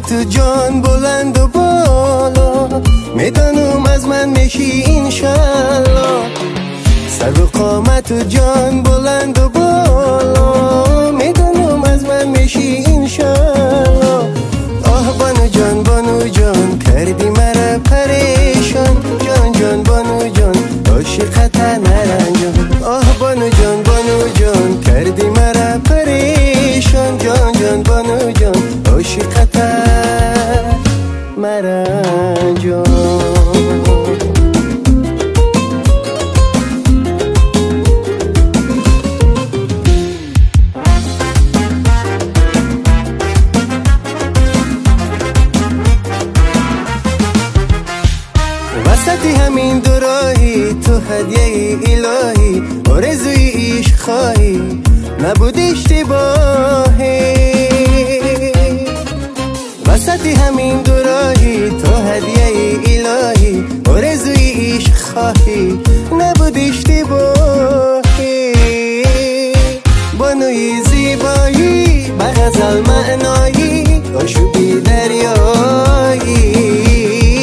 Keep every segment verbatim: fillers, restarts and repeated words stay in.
قامت جان بلند و بالا، میدانم از من میشی انشالله. سر و قامت جان بلند و بالا، میدانم از من میشی انشالله. آه بانو جان بانو جان کردی مرا پریشان، جان جان بانو جان عاشقت نرنجان. آه بانو جان بانو جان کردی مرا پریشان، جان جان بانو جان عاشقت مرنجان. وسط همین دوراهی تو هدیه الهی، آرزوی عشق خواهی نبود اشتباهی. وسط همین دوراهی تو هدیه الهی، آرزوی عشق خواهی نبود اشتباهی. بانوی زیبایی به غزل معنایی، آشوبی دریایی.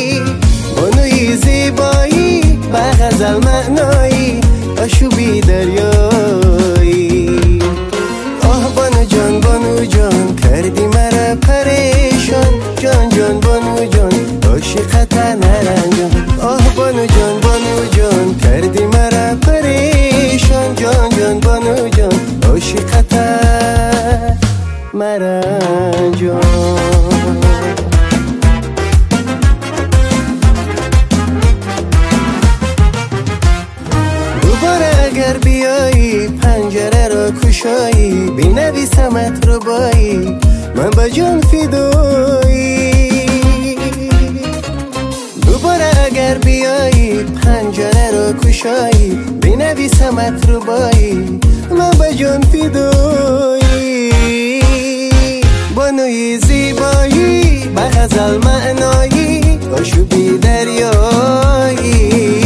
به غزل معنایی آشوبی دریایی. آه بانو جان بانو جان کردی مرا پریشان، جان جان بانو جان عاشقت نرنجان. آه بانو جان بانو جان کردی مرا پریشان، جان جان بانو جان عاشقت مرنجان. اگر بیایی پنجره را کشایی، بینویسمت رو بایی من با جان فدایی. دوباره اگر بیایی پنجره را کشایی، بینویسمت رو بایی من با جان فدایی. بانوی زیبایی به غزل معنایی، آشوبی دریایی.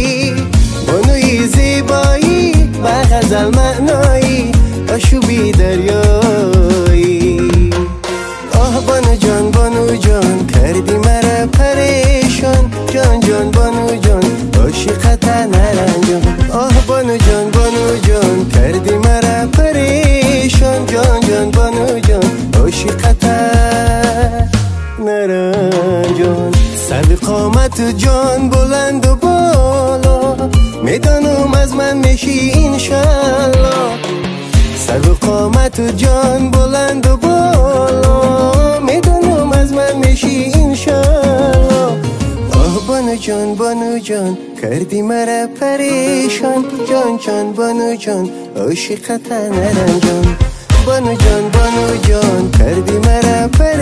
به غزل معنایی آشوبی دریایی. آه بانو جان بانو جان کردی مرا پریشان، جان جان بانو جان عاشقت نرنجان. آه بانو جان بانو جان کردی مرا پریشان، جان جان بانو جان عاشقت نرنجان. سر قامت جان بلند و بالا، میدانم از من میشی انشالله. سر و قامت جان بلند و بالا، میدانم از من میشی انشالله. آه بانو جان بانو جان کردی مرا پریشان، جان جان بانو جان عاشقت نرنجان. بانو جان بانو جان کردی مرا پریشان.